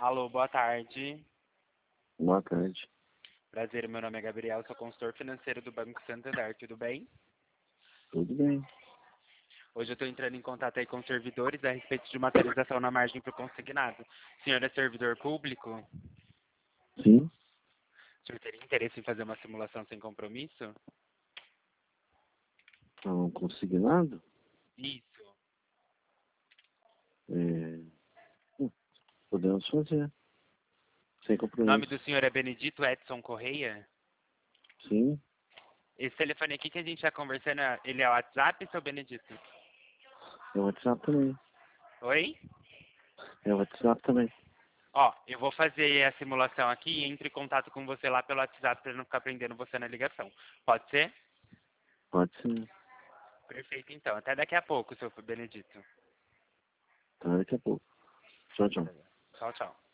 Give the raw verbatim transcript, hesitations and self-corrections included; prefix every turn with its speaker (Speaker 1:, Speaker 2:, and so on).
Speaker 1: Alô, boa tarde.
Speaker 2: Boa tarde.
Speaker 1: Prazer, meu nome é Gabriel, sou consultor financeiro do Banco Santander, tudo bem?
Speaker 2: Tudo bem?
Speaker 1: Hoje eu estou entrando em contato aí com os servidores a respeito de uma atualização na margem para o consignado. O senhor é servidor público?
Speaker 2: Sim.
Speaker 1: O senhor teria interesse em fazer uma simulação sem compromisso?
Speaker 2: Então, consignado?
Speaker 1: Isso.
Speaker 2: É... hum, Podemos fazer. Sem
Speaker 1: O nome
Speaker 2: compromisso.
Speaker 1: do senhor é Benedito Edson Correia?
Speaker 2: Sim.
Speaker 1: Esse telefone aqui que a gente está conversando, ele é o WhatsApp, seu Benedito?
Speaker 2: É o WhatsApp também.
Speaker 1: Oi?
Speaker 2: É o WhatsApp também.
Speaker 1: Ó, eu vou fazer a simulação aqui e entre em contato com você lá pelo WhatsApp para não ficar prendendo você na ligação. Pode ser?
Speaker 2: Pode ser.
Speaker 1: Perfeito, então. Até daqui a pouco, seu Benedito.
Speaker 2: Tá, daqui a pouco. Tchau, tchau.
Speaker 1: Tchau, tchau.